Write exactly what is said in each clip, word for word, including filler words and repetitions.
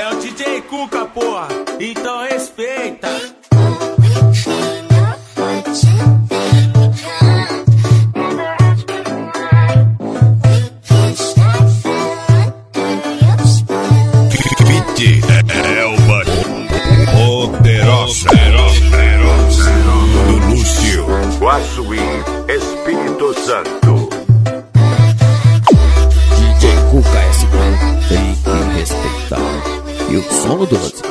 É o D J Cuca, porra, então respeita. Fit Elba Poderosa do Lúcio Guaçuí, Espírito Santo. D J Cuca S P, tem que respeitar. E o som do Lúcio.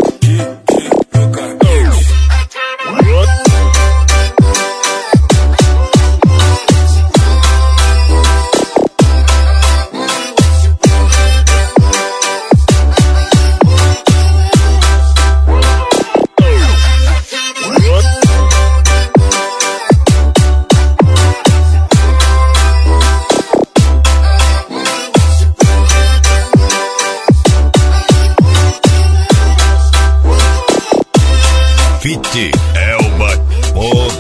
Fit Elba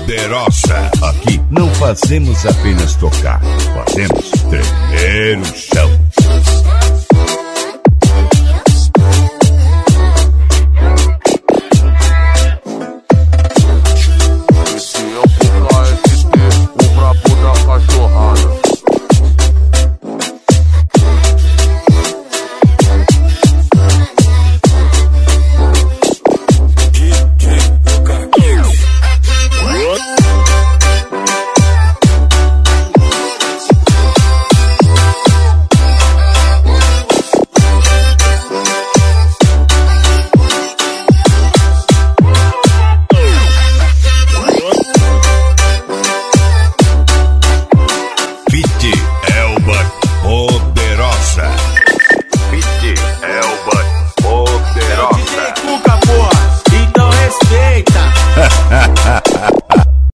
Poderosa. Aqui não fazemos apenas tocar, fazemos tremer o chão.